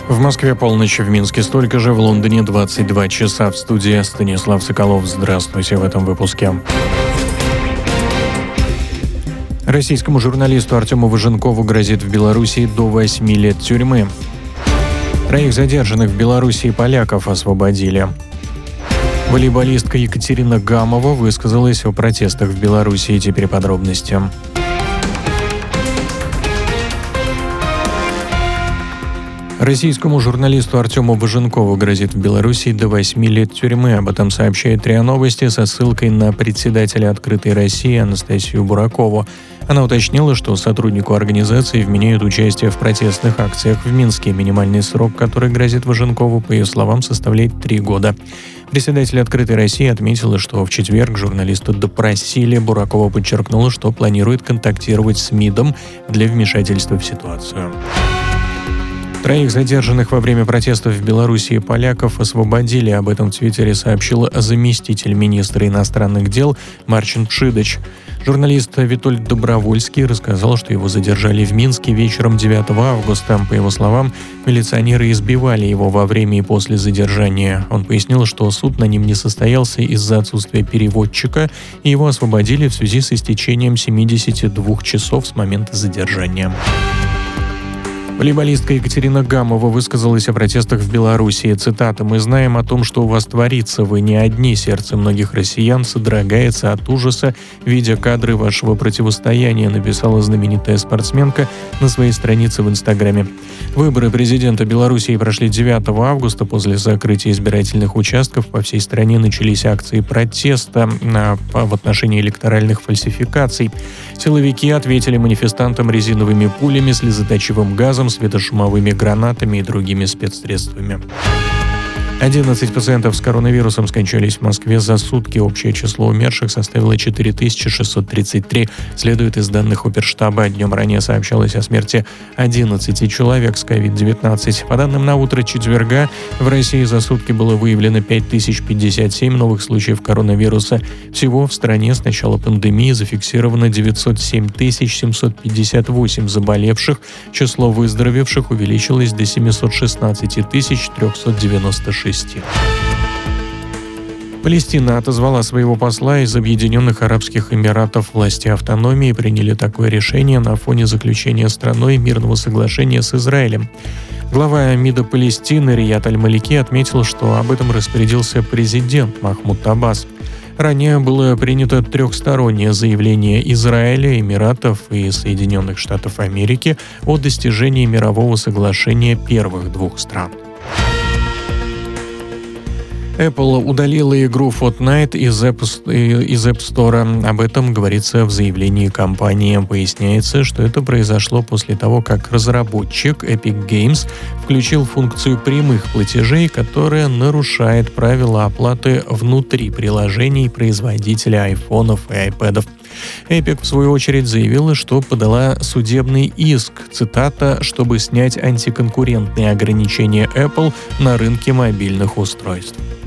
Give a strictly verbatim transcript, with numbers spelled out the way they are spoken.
В Москве полночь, в Минске столько же, в Лондоне двадцать два часа. В студии Станислав Соколов. Здравствуйте в этом выпуске. Российскому журналисту Артему Важенкову грозит в Беларуси до восьми лет тюрьмы. Троих задержанных в Беларуси поляков освободили. Волейболистка Екатерина Гамова высказалась о протестах в Беларуси. Теперь подробности. Российскому журналисту Артему Важенкову грозит в Беларуси до восьми лет тюрьмы. Об этом сообщает РИА Новости со ссылкой на председателя «Открытой России» Анастасию Буракову. Она уточнила, что сотруднику организации вменяют участие в протестных акциях в Минске. Минимальный срок, который грозит Важенкову, по ее словам, составляет три года. Председатель «Открытой России» отметила, что в четверг журналиста допросили. Буракова подчеркнула, что планирует контактировать с МИДом для вмешательства в ситуацию. Троих задержанных во время протестов в Беларуси поляков освободили. Об этом в Твиттере сообщил заместитель министра иностранных дел Марчин Пшидыч. Журналист Витольд Добровольский рассказал, что его задержали в Минске вечером девятого августа. По его словам, милиционеры избивали его во время и после задержания. Он пояснил, что суд на ним не состоялся из-за отсутствия переводчика, и его освободили в связи с истечением семидесяти двух часов с момента задержания. Волейболистка Екатерина Гамова высказалась о протестах в Беларуси. Цитата: «Мы знаем о том, что у вас творится. Вы не одни. Сердце многих россиян содрогается от ужаса, видя кадры вашего противостояния», написала знаменитая спортсменка на своей странице в Инстаграме. Выборы президента Беларуси прошли девятого августа. После закрытия избирательных участков по всей стране начались акции протеста в отношении электоральных фальсификаций. Силовики ответили манифестантам резиновыми пулями, слезоточивым газом, светошумовыми гранатами и другими спецсредствами. одиннадцать пациентов с коронавирусом скончались в Москве за сутки. Общее число умерших составило четыре тысячи шестьсот тридцать три, следует из данных Оперштаба. Днем ранее сообщалось о смерти одиннадцати человек с ковид девятнадцать. По данным на утро четверга, в России за сутки было выявлено пять тысяч пятьдесят семь новых случаев коронавируса. Всего в стране с начала пандемии зафиксировано девятьсот семь тысяч семьсот пятьдесят восемь заболевших. Число выздоровевших увеличилось до семьсот шестнадцать тысяч триста девяносто шесть. Палестина отозвала своего посла из Объединенных Арабских Эмиратов. Власти автономии приняли такое решение на фоне заключения страной мирного соглашения с Израилем. Глава МИДа Палестины Рияд Аль-Малики отметил, что об этом распорядился президент Махмуд Аббас. Ранее было принято трехстороннее заявление Израиля, Эмиратов и Соединенных Штатов Америки о достижении мирового соглашения первых двух стран. Apple удалила игру Fortnite из App, из App Store. Об этом говорится в заявлении компании. Поясняется, что это произошло после того, как разработчик Epic Games включил функцию прямых платежей, которая нарушает правила оплаты внутри приложений производителя айфонов и айпэдов. Epic, в свою очередь, заявила, что подала судебный иск, цитата, чтобы снять антиконкурентные ограничения Apple на рынке мобильных устройств.